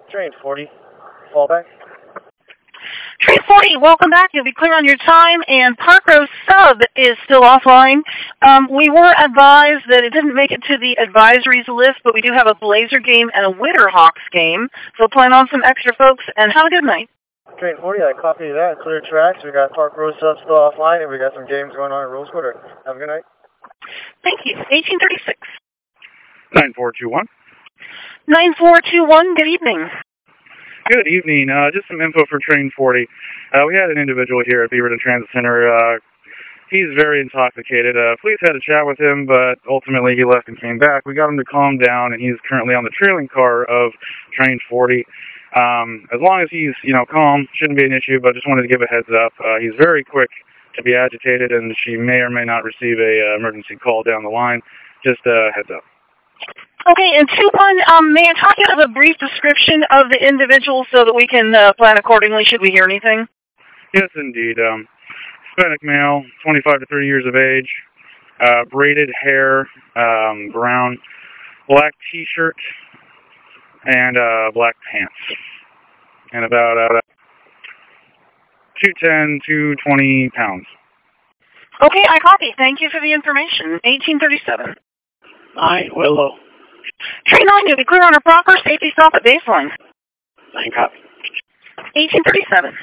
Train 40, fallback. Train 40, welcome back. You'll be clear on your time, and Park Row Sub is still offline. We were advised that it didn't make it to the advisories list, but we do have a Blazer game and a Winterhawks game, so plan on some extra folks, and have a good night. Train 40, I copy that. Clear tracks. We got Park Row Sub still offline, and we got some games going on in Rosewood. Have a good night. Thank you. 1836. 9421. 9421, good evening. Good evening. Just some info for Train 40. We had an individual here at Beaverton Transit Center. He's very intoxicated. Police had a chat with him, but ultimately he left and came back. We got him to calm down, and he's currently on the trailing car of Train 40. As long as he's, calm, shouldn't be an issue, but just wanted to give a heads up. He's very quick to be agitated, and she may or may not receive a emergency call down the line. Just a heads up. Okay, and 2-1, may I talk you have a brief description of the individual so that we can plan accordingly should we hear anything? Yes, indeed. Hispanic male, 25 to 30 years of age, braided hair, brown, black T-shirt, and black pants. And about 210, 220 pounds. Okay, I copy. Thank you for the information. 1837. Hi, Willow. Train 9, you'll be clear on a proper safety stop at baseline. I copy. 1837.